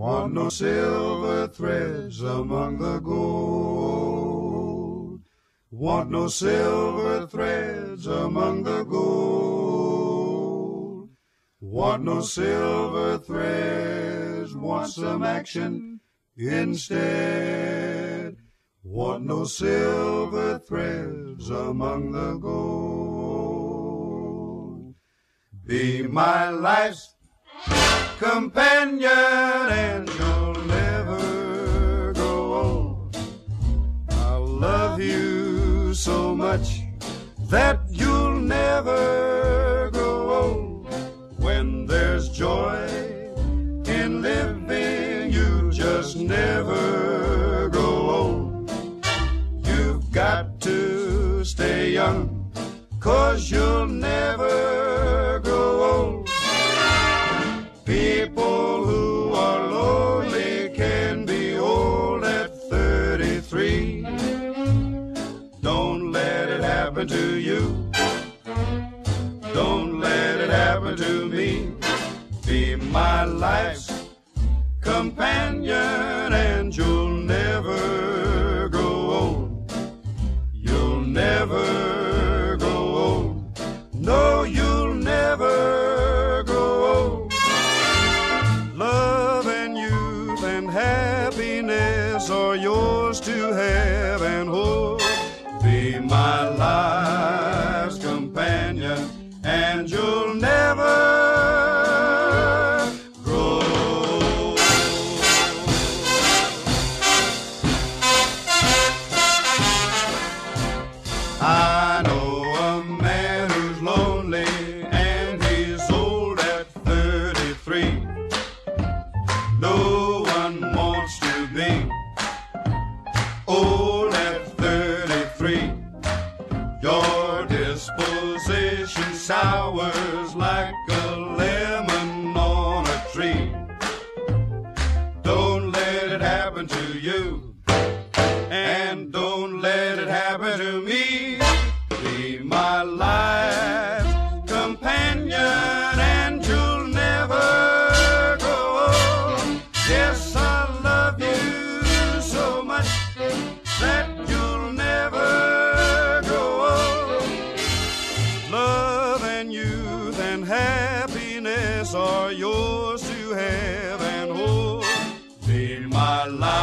Want no silver threads among the gold. Want no silver threads among the gold. Want no silver threads, want some action instead. Want no silver threads among the gold. Be my life's companion and you'll never grow old. I'll love you so much that you'll never grow old. When there's joy in living, you just never grow old. You've got to stay young, 'cause you'll never grow old. People who are lonely can be old at 33. Don't let it happen to you. Don't let it happen to me. Be my life's companion and you'll never grow old. You'll never grow old. No, you'll never grow old. Love and youth and happiness are yours to have and hold. Be my life's companion and you'll never grow old. I know a man who's lonely and he's old at 33. No one wants to be old at 33. Your disposition sours like a lemon on a tree. Don't let it happen to you, and don't let it happen to me. Be my life's companion and you'll never grow old. Yes, I love you so much that you'll never grow old. Love and youth and happiness are yours to have and hold. Be my life.